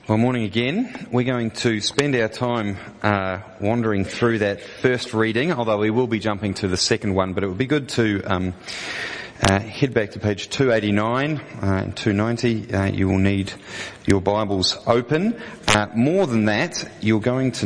Well, morning again. We're going to spend our time wandering through that first reading, although we will be jumping to the second one, but it would be good to head back to page 289 and 290. You will need your Bibles open. More than that, we're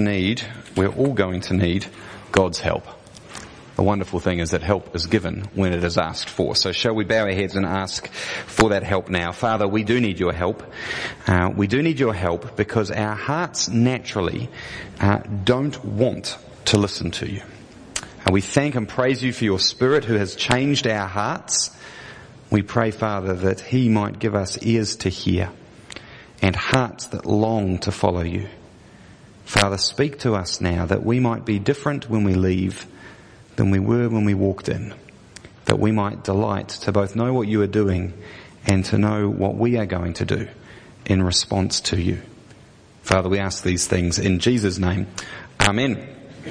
all going to need God's help. The wonderful thing is that help is given when it is asked for. So shall we bow our heads and ask for that help now? Father, we do need your help. We do need your help because our hearts naturally don't want to listen to you. And we thank and praise you for your Spirit who has changed our hearts. We pray, Father, that he might give us ears to hear and hearts that long to follow you. Father, speak to us now that we might be different when we leave than we were when we walked in, that we might delight to both know what you are doing and to know what we are going to do in response to you. Father, we ask these things in Jesus' name. Amen.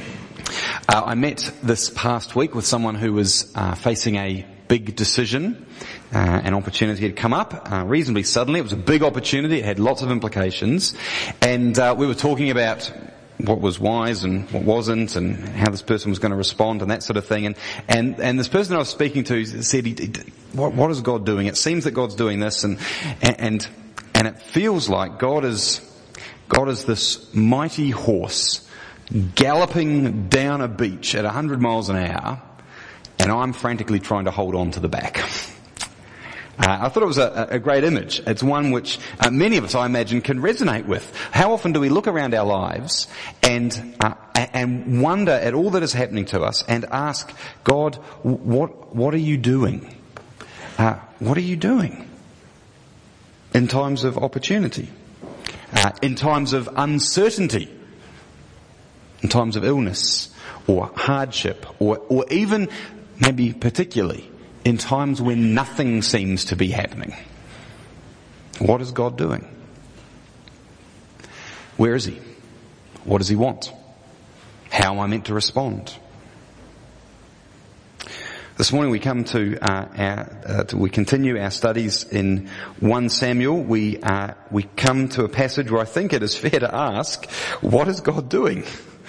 I met this past week with someone who was facing a big decision. An opportunity had come up reasonably suddenly. It was a big opportunity. It had lots of implications. And we were talking about what was wise and what wasn't, and how this person was going to respond and that sort of thing. And this person I was speaking to said, what is God doing? It seems that God's doing this, and it feels like God is this mighty horse galloping down a beach at 100 miles an hour, and I'm frantically trying to hold on to the back. I thought it was a great image. It's one which many of us, I imagine, can resonate with. How often do we look around our lives and wonder at all that is happening to us and ask God, what are you doing? What are you doing in times of opportunity, in times of uncertainty, in times of illness or hardship, or even maybe particularly in times when nothing seems to be happening? What is God doing? Where is he? What does he want? How am I meant to respond? This morning we come to we continue our studies in 1 Samuel. We come to a passage where I think it is fair to ask, what is God doing?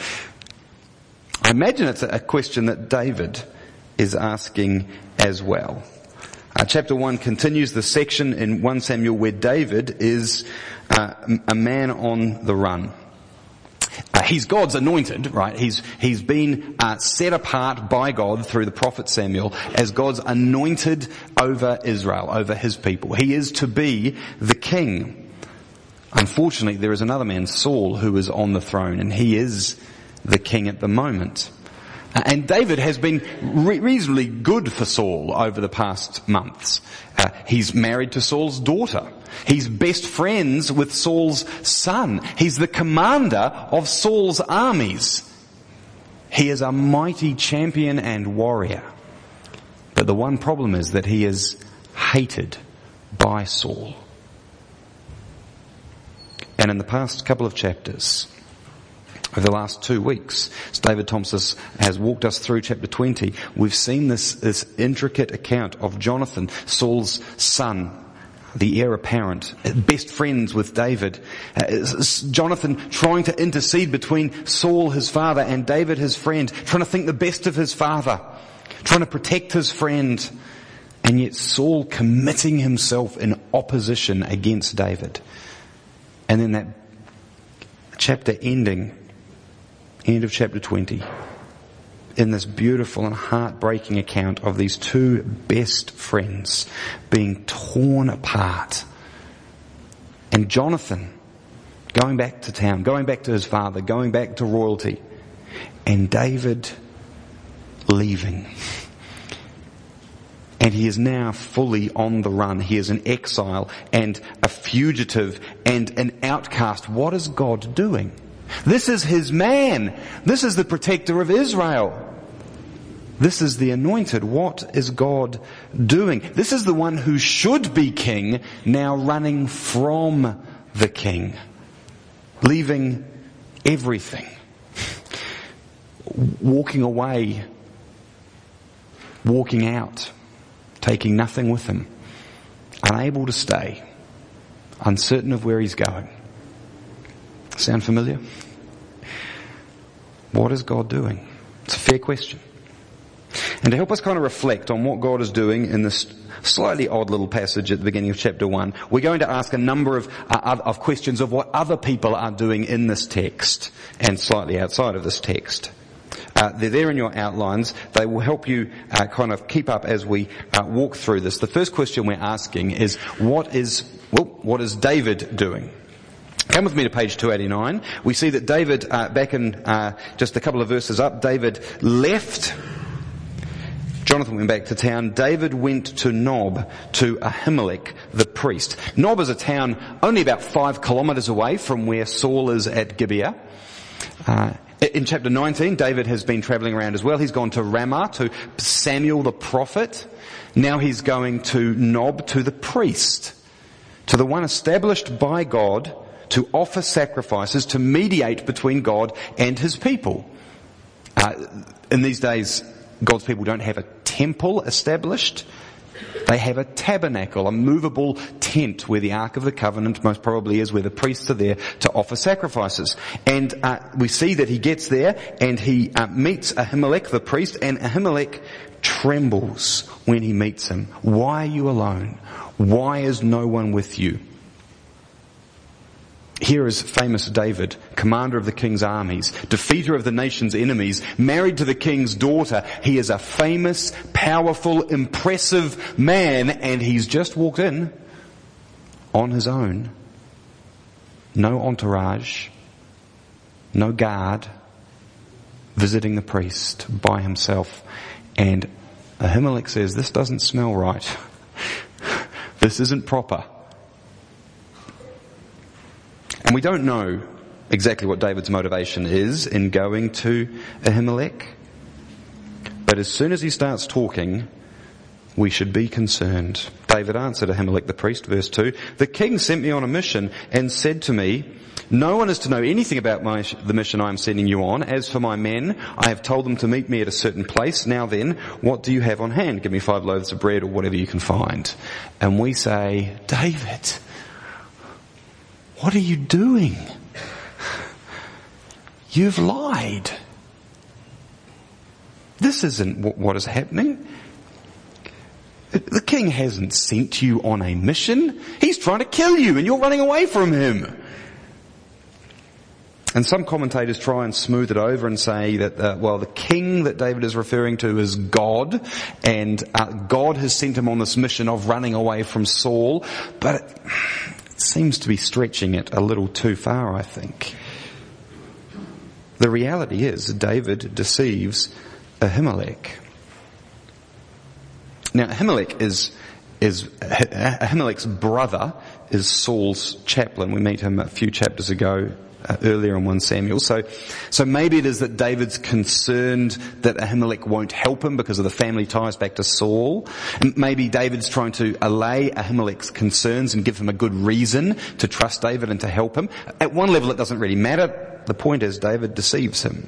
I imagine it's a question that David is asking as well. Chapter 1 continues the section in 1 Samuel where David is a man on the run. He's God's anointed, right? He's been set apart by God through the prophet Samuel as God's anointed over Israel, over his people. He is to be the king. Unfortunately, there is another man, Saul, who is on the throne, and he is the king at the moment. And David has been reasonably good for Saul over the past months. He's married to Saul's daughter. He's best friends with Saul's son. He's the commander of Saul's armies. He is a mighty champion and warrior. But the one problem is that he is hated by Saul. And in the past couple of chapters, over the last 2 weeks, as David Thompson has walked us through chapter 20, we've seen this intricate account of Jonathan, Saul's son, the heir apparent, best friends with David. Jonathan trying to intercede between Saul, his father, and David, his friend, trying to think the best of his father, trying to protect his friend, and yet Saul committing himself in opposition against David. And then that chapter ending, end of chapter 20, in this beautiful and heartbreaking account of these two best friends being torn apart. And Jonathan going back to town, going back to his father, going back to royalty, and David leaving. And he is now fully on the run. He is an exile and a fugitive and an outcast. What is God doing? This is his man. This is the protector of Israel. This is the anointed. What is God doing? This is the one who should be king, now running from the king, leaving everything, walking away, walking out, taking nothing with him, unable to stay, uncertain of where he's going. Sound familiar? What is God doing? It's a fair question. And to help us kind of reflect on what God is doing in this slightly odd little passage at the beginning of chapter 1, we're going to ask a number of questions of what other people are doing in this text and slightly outside of this text. They're there in your outlines. They will help you kind of keep up as we walk through this. The first question we're asking is, what is David doing? Come with me to page 289. We see that David, back in just a couple of verses up, David left. Jonathan went back to town. David went to Nob, to Ahimelech the priest. Nob is a town only about 5 kilometres away from where Saul is at Gibeah. In chapter 19, David has been travelling around as well. He's gone to Ramah, to Samuel the prophet. Now he's going to Nob, to the priest, to the one established by God to offer sacrifices, to mediate between God and his people. In these days, God's people don't have a temple established. They have a tabernacle, a movable tent where the Ark of the Covenant most probably is, where the priests are there to offer sacrifices. And we see that he gets there and he meets Ahimelech the priest, and Ahimelech trembles when he meets him. Why are you alone? Why is no one with you? Here is famous David, commander of the king's armies, defeater of the nation's enemies, married to the king's daughter. He is a famous, powerful, impressive man, and he's just walked in on his own. No entourage, no guard, visiting the priest by himself. And Ahimelech says, this doesn't smell right. This isn't proper. And we don't know exactly what David's motivation is in going to Ahimelech. But as soon as he starts talking, we should be concerned. David answered Ahimelech the priest, verse 2, the king sent me on a mission and said to me, no one is to know anything about the mission I am sending you on. As for my men, I have told them to meet me at a certain place. Now then, what do you have on hand? Give me 5 loaves of bread or whatever you can find. And we say, David, what are you doing? You've lied. This isn't what is happening. The king hasn't sent you on a mission. He's trying to kill you and you're running away from him. And some commentators try and smooth it over and say that, the king that David is referring to is God, and God has sent him on this mission of running away from Saul. But it seems to be stretching it a little too far, I think. The reality is David deceives Ahimelech. Now Ahimelech's brother is Saul's chaplain. We meet him a few chapters ago, earlier in 1 Samuel. So maybe it is that David's concerned that Ahimelech won't help him because of the family ties back to Saul. And maybe David's trying to allay Ahimelech's concerns and give him a good reason to trust David and to help him. At one level it doesn't really matter. The point is David deceives him.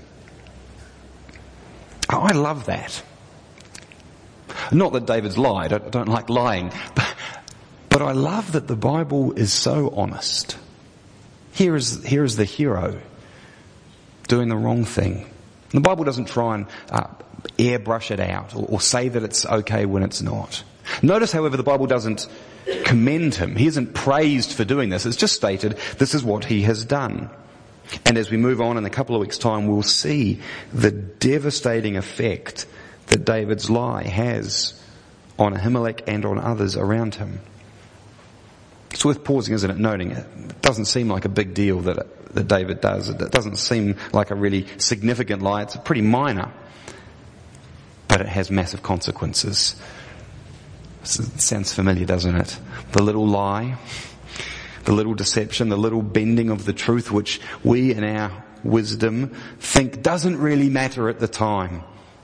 Oh, I love that. Not that David's lied. I don't like lying. But I love that the Bible is so honest. Here is the hero doing the wrong thing. The Bible doesn't try and airbrush it out or say that it's okay when it's not. Notice, however, the Bible doesn't commend him. He isn't praised for doing this. It's just stated this is what he has done. And as we move on in a couple of weeks' time, we'll see the devastating effect that David's lie has on Ahimelech and on others around him. It's worth pausing, isn't it, noting it. It doesn't seem like a big deal that David does. It doesn't seem like a really significant lie. It's pretty minor. But it has massive consequences. It sounds familiar, doesn't it? The little lie, the little deception, the little bending of the truth which we in our wisdom think doesn't really matter at the time.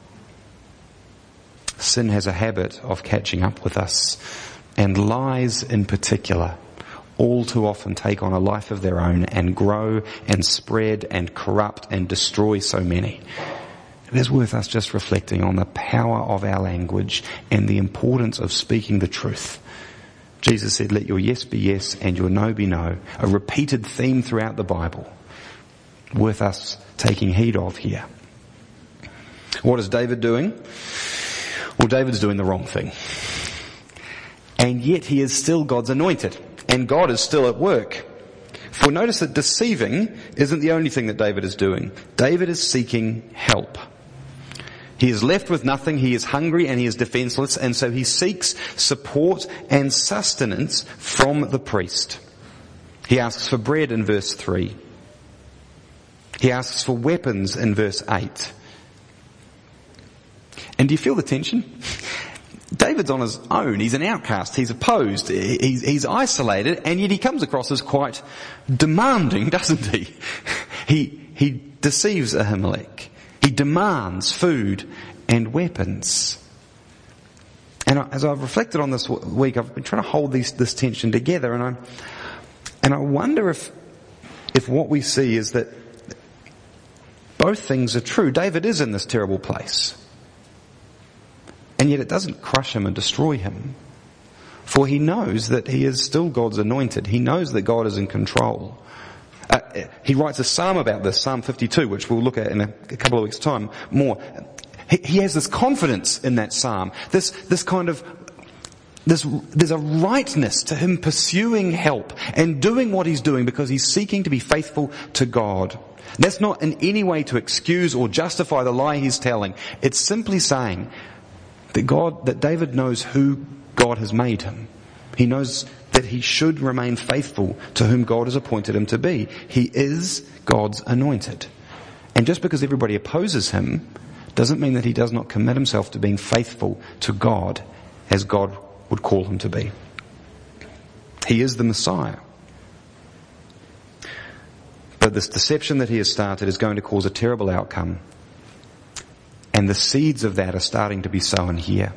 Sin has a habit of catching up with us, and lies in particular all too often take on a life of their own and grow and spread and corrupt and destroy so many. It is worth us just reflecting on the power of our language and the importance of speaking the truth. Jesus said, let your yes be yes and your no be no. A repeated theme throughout the Bible. Worth us taking heed of here. What is David doing? Well, David's doing the wrong thing. And yet he is still God's anointed. And God is still at work. For notice that deceiving isn't the only thing that David is doing. David is seeking help. He is left with nothing, he is hungry and he is defenseless, and so he seeks support and sustenance from the priest. He asks for bread in verse 3. He asks for weapons in verse 8. And do you feel the tension? David's on his own, he's an outcast, he's opposed, he's isolated, and yet he comes across as quite demanding, doesn't he? He deceives Ahimelech. He demands food and weapons. And as I've reflected on this week, I've been trying to hold this tension together, and I wonder if what we see is that both things are true. David is in this terrible place. And yet it doesn't crush him and destroy him. For he knows that he is still God's anointed. He knows that God is in control. He writes a psalm about this, Psalm 52, which we'll look at in a couple of weeks' time more. He has this confidence in that psalm. There's a rightness to him pursuing help and doing what he's doing because he's seeking to be faithful to God. That's not in any way to excuse or justify the lie he's telling. It's simply saying that David knows who God has made him. He knows that he should remain faithful to whom God has appointed him to be. He is God's anointed. And just because everybody opposes him doesn't mean that he does not commit himself to being faithful to God as God would call him to be. He is the Messiah. But this deception that he has started is going to cause a terrible outcome. And the seeds of that are starting to be sown here.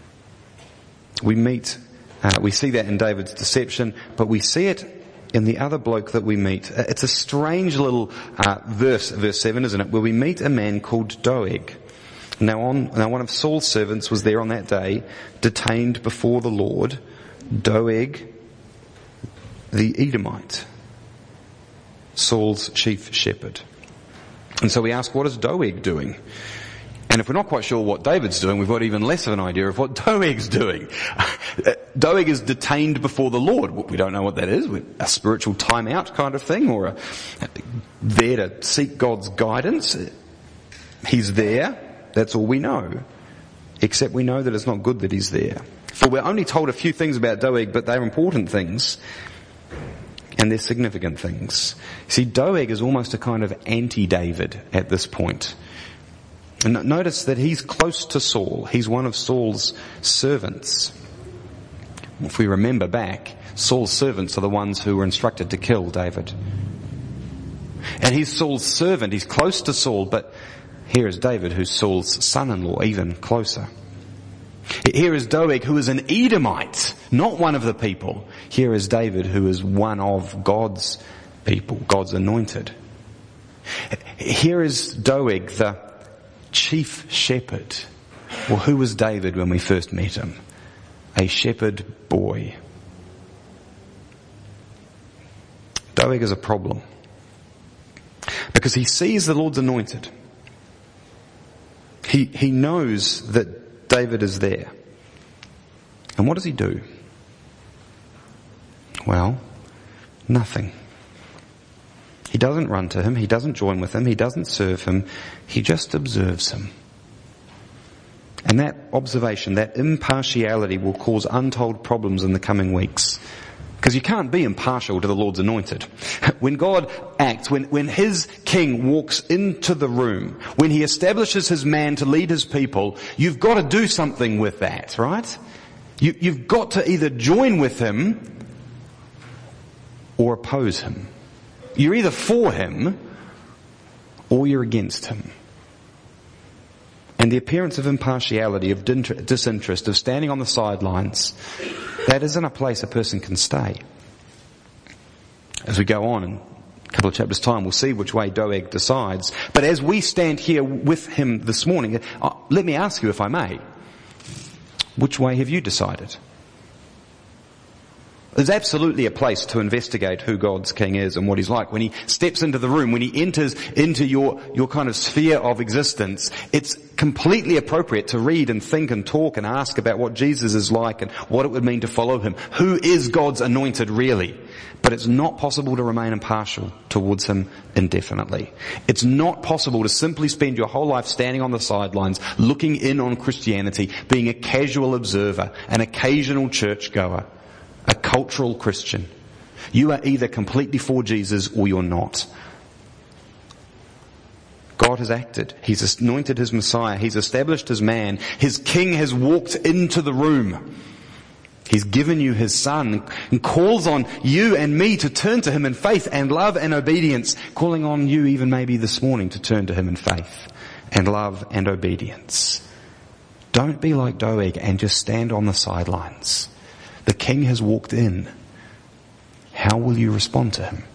We see that in David's deception, but we see it in the other bloke that we meet. It's a strange little verse 7, isn't it? Where we meet a man called Doeg. Now one of Saul's servants was there on that day, detained before the Lord. Doeg, the Edomite, Saul's chief shepherd. And so we ask, what is Doeg doing? And if we're not quite sure what David's doing, we've got even less of an idea of what Doeg's doing. Doeg is detained before the Lord. We don't know what that is. A spiritual timeout kind of thing, or there to seek God's guidance. He's there. That's all we know. Except we know that it's not good that he's there. For we're only told a few things about Doeg, but they're important things. And they're significant things. See, Doeg is almost a kind of anti-David at this point. And notice that he's close to Saul. He's one of Saul's servants. If we remember back, Saul's servants are the ones who were instructed to kill David. And he's Saul's servant. He's close to Saul, but here is David, who's Saul's son-in-law, even closer. Here is Doeg, who is an Edomite, not one of the people. Here is David, who is one of God's people, God's anointed. Here is Doeg, the chief shepherd. Well, who was David when we first met him? A shepherd boy. Doeg is a problem because he sees the Lord's anointed. He knows that David is there. And what does he do? Well, nothing. He doesn't run to him, he doesn't join with him, he doesn't serve him, he just observes him. And that observation, that impartiality will cause untold problems in the coming weeks. Because you can't be impartial to the Lord's anointed. When God acts, when his king walks into the room, when he establishes his man to lead his people, you've got to do something with that, right? You've got to either join with him or oppose him. You're either for him or you're against him. And the appearance of impartiality, of disinterest, of standing on the sidelines, that isn't a place a person can stay. As we go on in a couple of chapters' time, we'll see which way Doeg decides. But as we stand here with him this morning, let me ask you, if I may, which way have you decided? There's absolutely a place to investigate who God's king is and what he's like. When he steps into the room, when he enters into your kind of sphere of existence, it's completely appropriate to read and think and talk and ask about what Jesus is like and what it would mean to follow him. Who is God's anointed really? But it's not possible to remain impartial towards him indefinitely. It's not possible to simply spend your whole life standing on the sidelines, looking in on Christianity, being a casual observer, an occasional churchgoer, a cultural Christian. You are either completely for Jesus or you're not. God has acted. He's anointed his Messiah. He's established his man. His king has walked into the room. He's given you his son and calls on you and me to turn to him in faith and love and obedience, calling on you even maybe this morning to turn to him in faith and love and obedience. Don't be like Doeg and just stand on the sidelines. The king has walked in. How will you respond to him?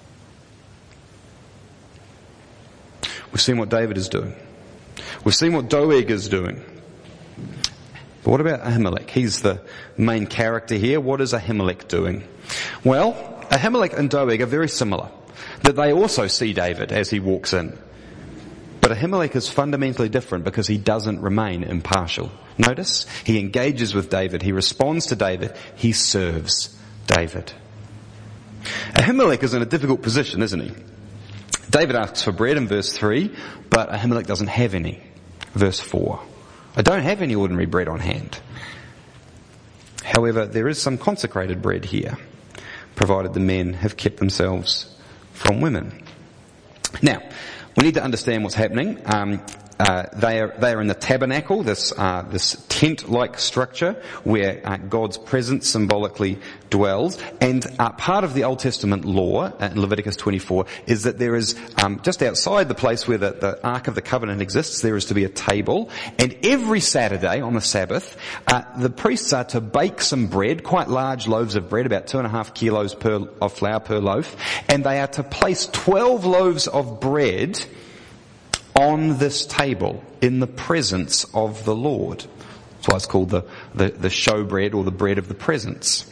We've seen what David is doing. We've seen what Doeg is doing. But what about Ahimelech? He's the main character here. What is Ahimelech doing? Well, Ahimelech and Doeg are very similar. That they also see David as he walks in. But Ahimelech is fundamentally different because he doesn't remain impartial. Notice, he engages with David, he responds to David, he serves David. Ahimelech is in a difficult position, isn't he? David asks for bread in verse 3, but Ahimelech doesn't have any. Verse 4. I don't have any ordinary bread on hand. However, there is some consecrated bread here, provided the men have kept themselves from women. Now, we need to understand what's happening. They are in the tabernacle, this tent-like structure where God's presence symbolically dwells. And part of the Old Testament law in Leviticus 24 is that there is just outside the place where the Ark of the Covenant exists, there is to be a table. And every Saturday on the Sabbath, the priests are to bake some bread, quite large loaves of bread, about 2.5 kilos of flour per loaf, and they are to place 12 loaves of bread on this table in the presence of the Lord. That's why it's called the showbread or the bread of the presence.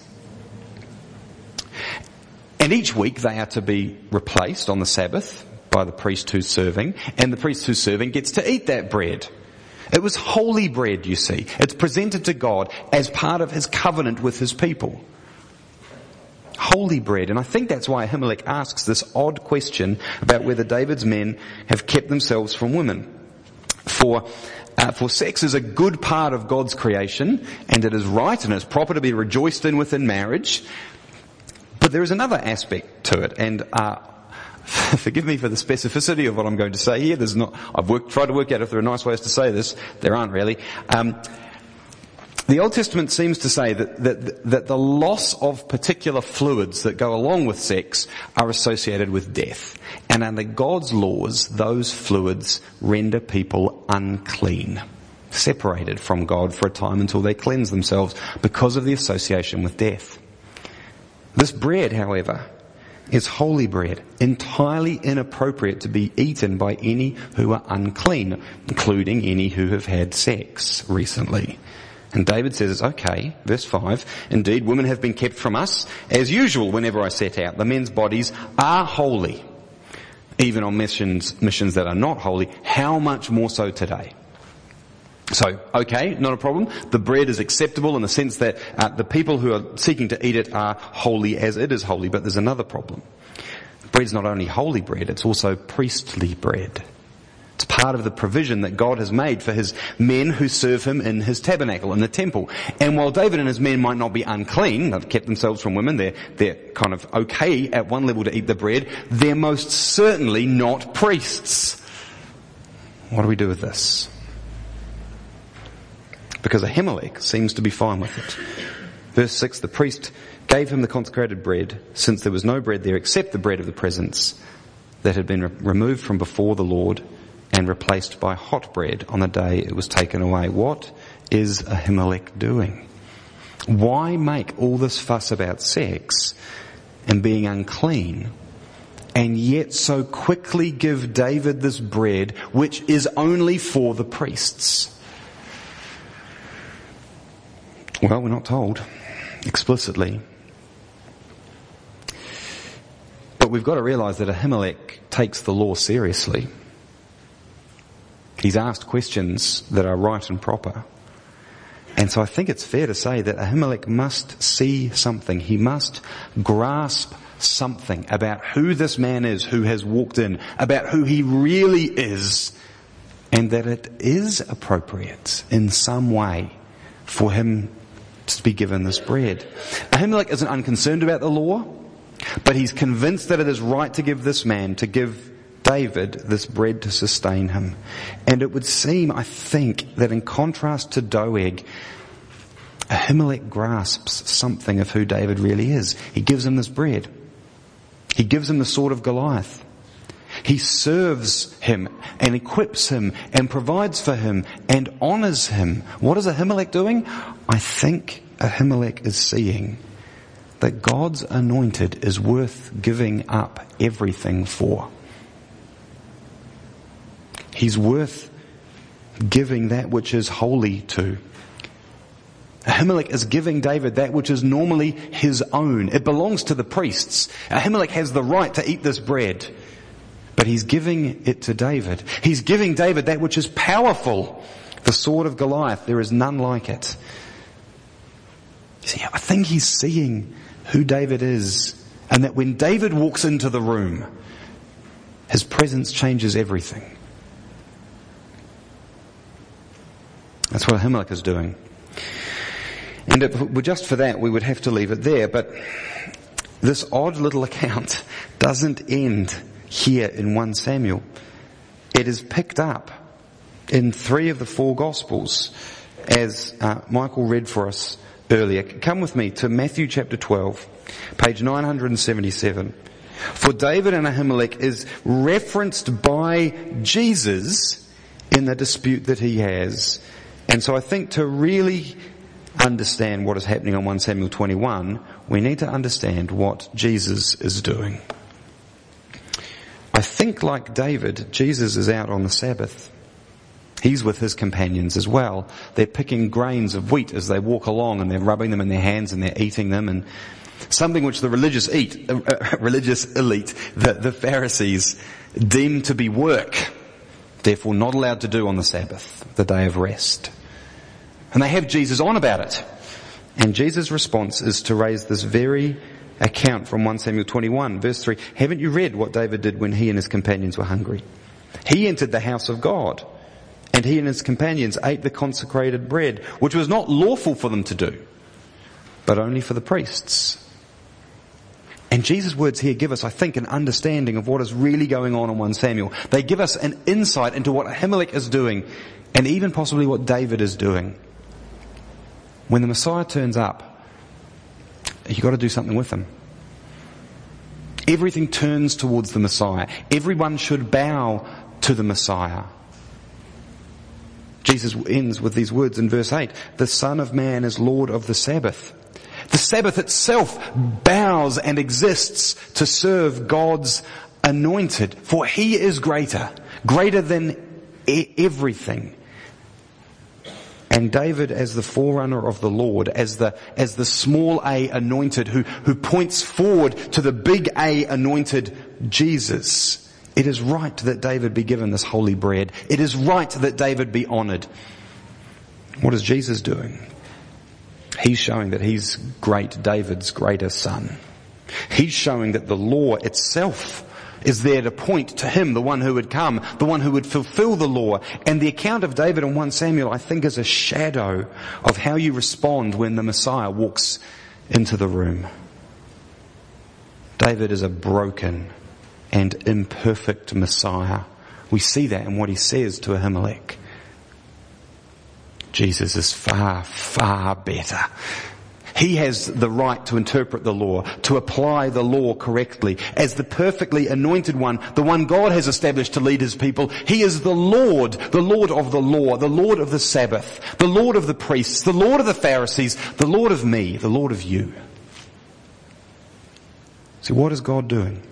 And each week they are to be replaced on the Sabbath by the priest who's serving, and the priest who's serving gets to eat that bread. It was holy bread, you see. It's presented to God as part of his covenant with his people. Holy bread. And I think that's why Ahimelech asks this odd question about whether David's men have kept themselves from women. For sex is a good part of God's creation, and it is right and it's proper to be rejoiced in within marriage. But there is another aspect to it, and forgive me for the specificity of what I'm going to say here. I've tried to work out if there are nice ways to say this. There aren't really. The Old Testament seems to say that the loss of particular fluids that go along with sex are associated with death. And under God's laws, those fluids render people unclean, separated from God for a time until they cleanse themselves because of the association with death. This bread, however, is holy bread, entirely inappropriate to be eaten by any who are unclean, including any who have had sex recently. And David says it's okay, verse 5, indeed women have been kept from us, as usual whenever I set out. The men's bodies are holy, even on missions that are not holy. How much more so today? So, okay, not a problem. The bread is acceptable in the sense that the people who are seeking to eat it are holy as it is holy, but there's another problem. Bread's not only holy bread, it's also priestly bread. It's part of the provision that God has made for his men who serve him in his tabernacle, in the temple. And while David and his men might not be unclean, they've kept themselves from women, they're kind of okay at one level to eat the bread, they're most certainly not priests. What do we do with this? Because Ahimelech seems to be fine with it. Verse 6, the priest gave him the consecrated bread, since there was no bread there except the bread of the presence that had been removed from before the Lord and replaced by hot bread on the day it was taken away. What is Ahimelech doing? Why make all this fuss about sex and being unclean, and yet so quickly give David this bread which is only for the priests? Well, we're not told explicitly. we've got to realise that Ahimelech takes the law seriously. He's asked questions that are right and proper. And so I think it's fair to say that Ahimelech must see something. He must grasp something about who this man is who has walked in, about who he really is, and that it is appropriate in some way for him to be given this bread. Ahimelech isn't unconcerned about the law, but he's convinced that it is right to give this man, to give David, this bread to sustain him. And it would seem, I think, that in contrast to Doeg, Ahimelech grasps something of who David really is. He gives him this bread. He gives him the sword of Goliath. He serves him and equips him and provides for him and honours him. What is Ahimelech doing? I think Ahimelech is seeing that God's anointed is worth giving up everything for. He's worth giving that which is holy to. Ahimelech is giving David that which is normally his own. It belongs to the priests. Ahimelech has the right to eat this bread, but he's giving it to David. He's giving David that which is powerful. The sword of Goliath, there is none like it. You see, I think he's seeing who David is, and that when David walks into the room, his presence changes everything. That's what Ahimelech is doing. And if it were just for that, we would have to leave it there. But this odd little account doesn't end here in 1 Samuel. It is picked up in 3 of the 4 Gospels, as Michael read for us earlier. Come with me to Matthew chapter 12, page 977. For David and Ahimelech is referenced by Jesus in the dispute that he has. And so I think to really understand what is happening on 1 Samuel 21, we need to understand what Jesus is doing. I think, like David, Jesus is out on the Sabbath. He's with his companions as well. They're picking grains of wheat as they walk along, and they're rubbing them in their hands and they're eating them, and something which the religious elite, the Pharisees, deem to be work, therefore not allowed to do on the Sabbath, the day of rest. And they have Jesus on about it. And Jesus' response is to raise this very account from 1 Samuel 21, verse 3. Haven't you read what David did when he and his companions were hungry? He entered the house of God, and he and his companions ate the consecrated bread, which was not lawful for them to do, but only for the priests. And Jesus' words here give us, I think, an understanding of what is really going on in 1 Samuel. They give us an insight into what Ahimelech is doing, and even possibly what David is doing. When the Messiah turns up, you've got to do something with him. Everything turns towards the Messiah. Everyone should bow to the Messiah. Jesus ends with these words in verse 8. The Son of Man is Lord of the Sabbath. The Sabbath itself bows and exists to serve God's anointed, for he is greater than everything. And David, as the forerunner of the Lord, as the small a anointed who points forward to the big A anointed Jesus, it is right that David be given this holy bread. It is right that David be honoured. What is Jesus doing? He's showing that he's David's greater son. He's showing that the law itself is there to point to him, the one who would come, the one who would fulfill the law. And the account of David in 1 Samuel, I think, is a shadow of how you respond when the Messiah walks into the room. David is a broken and imperfect Messiah. We see that in what he says to Ahimelech. Jesus is far, far better. He has the right to interpret the law, to apply the law correctly. As the perfectly anointed one, the one God has established to lead his people, he is the Lord of the law, the Lord of the Sabbath, the Lord of the priests, the Lord of the Pharisees, the Lord of me, the Lord of you. See, what is God doing?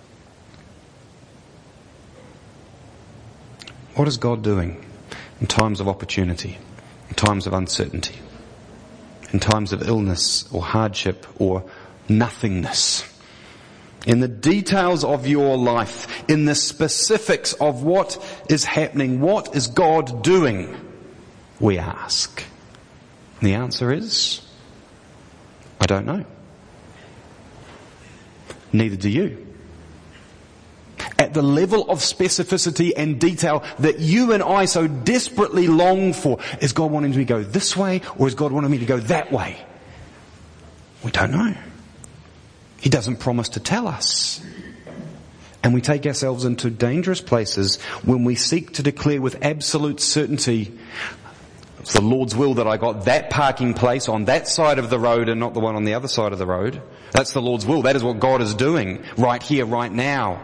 What is God doing in times of opportunity, in times of uncertainty? In times of illness or hardship or nothingness? in the details of your life, in the specifics of what is happening, what is God doing, we ask. And the answer is, I don't know. Neither do you. At the level of specificity and detail that you and I so desperately long for, is God wanting me to go this way, or is God wanting me to go that way? We don't know. He doesn't promise to tell us. And we take ourselves into dangerous places when we seek to declare with absolute certainty, it's the Lord's will that I got that parking place on that side of the road and not the one on the other side of the road. That's the Lord's will. That is what God is doing right here, right now.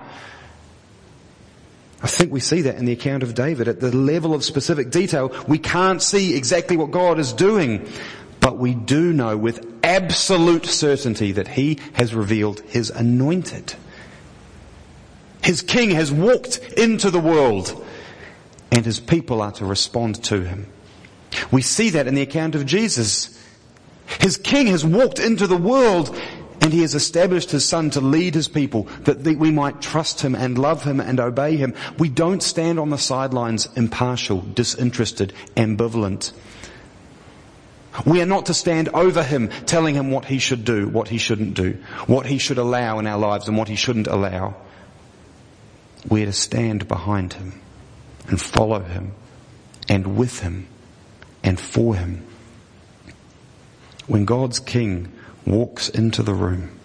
I think we see that in the account of David. At the level of specific detail, we can't see exactly what God is doing. But we do know with absolute certainty that He has revealed His anointed. His King has walked into the world, and His people are to respond to Him. We see that in the account of Jesus. His King has walked into the world, and He has established His Son to lead His people, that we might trust Him and love Him and obey Him. We don't stand on the sidelines impartial, disinterested, ambivalent. We are not to stand over Him, telling Him what He should do, what He shouldn't do, what He should allow in our lives and what He shouldn't allow. We are to stand behind Him and follow Him and with Him and for Him. When God's King walks into the room,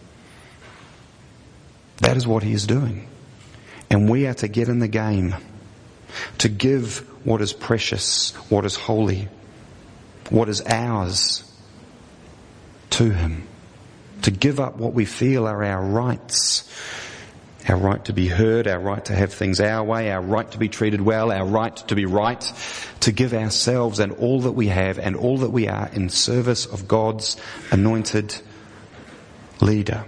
that is what He is doing. And we are to get in the game, to give what is precious, what is holy, what is ours to Him. To give up what we feel are our rights. Our right to be heard, our right to have things our way, our right to be treated well, our right to be right. To give ourselves and all that we have and all that we are in service of God's anointed leader.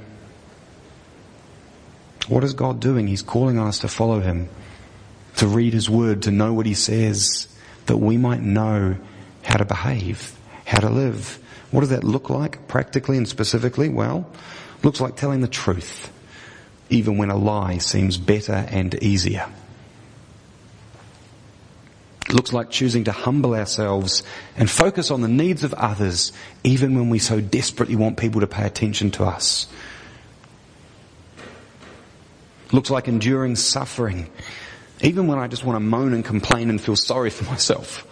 What is God doing? He's calling on us to follow Him, to read His word, to know what He says, that we might know how to behave, how to live. What does that look like practically and specifically? Well, it looks like telling the truth, even when a lie seems better and easier. It looks like choosing to humble ourselves and focus on the needs of others, even when we so desperately want people to pay attention to us. It looks like enduring suffering, even when I just want to moan and complain and feel sorry for myself.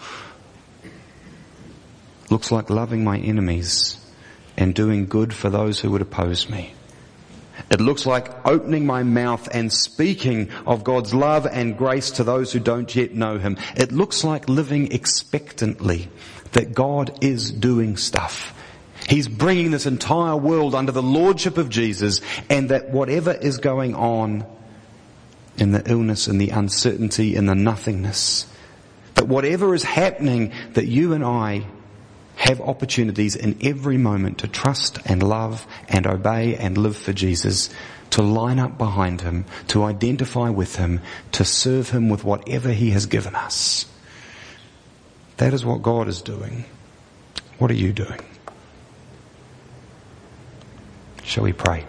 Looks like loving my enemies and doing good for those who would oppose me. It looks like opening my mouth and speaking of God's love and grace to those who don't yet know Him. It looks like living expectantly that God is doing stuff. He's bringing this entire world under the lordship of Jesus, and that whatever is going on in the illness, in the uncertainty, in the nothingness, that whatever is happening, that you and I have opportunities in every moment to trust and love and obey and live for Jesus, to line up behind Him, to identify with Him, to serve Him with whatever He has given us. That is what God is doing. What are you doing? Shall we pray?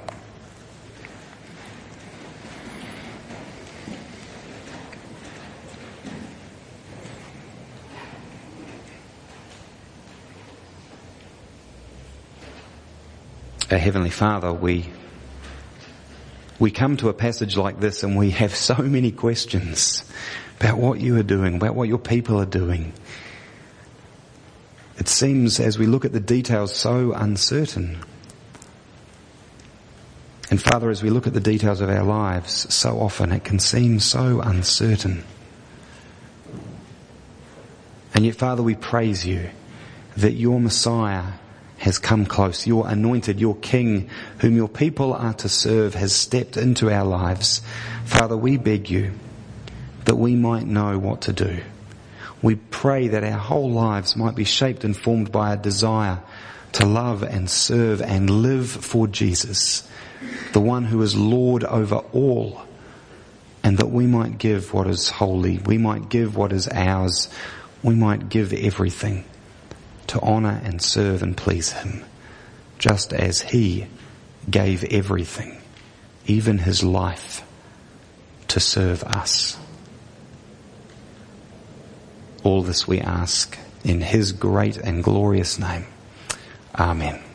Our Heavenly Father, we come to a passage like this and we have so many questions about what you are doing, about what your people are doing. It seems, as we look at the details, so uncertain. And Father, as we look at the details of our lives, so often it can seem so uncertain. And yet, Father, we praise you that your Messiah has come close. Your anointed, your King, whom your people are to serve, has stepped into our lives. Father, we beg you that we might know what to do. We pray that our whole lives might be shaped and formed by a desire to love and serve and live for Jesus, the one who is Lord over all, and that we might give what is holy, we might give what is ours, we might give everything to honour and serve and please Him, just as He gave everything even his life to serve us. All this we ask in his great and glorious name. Amen.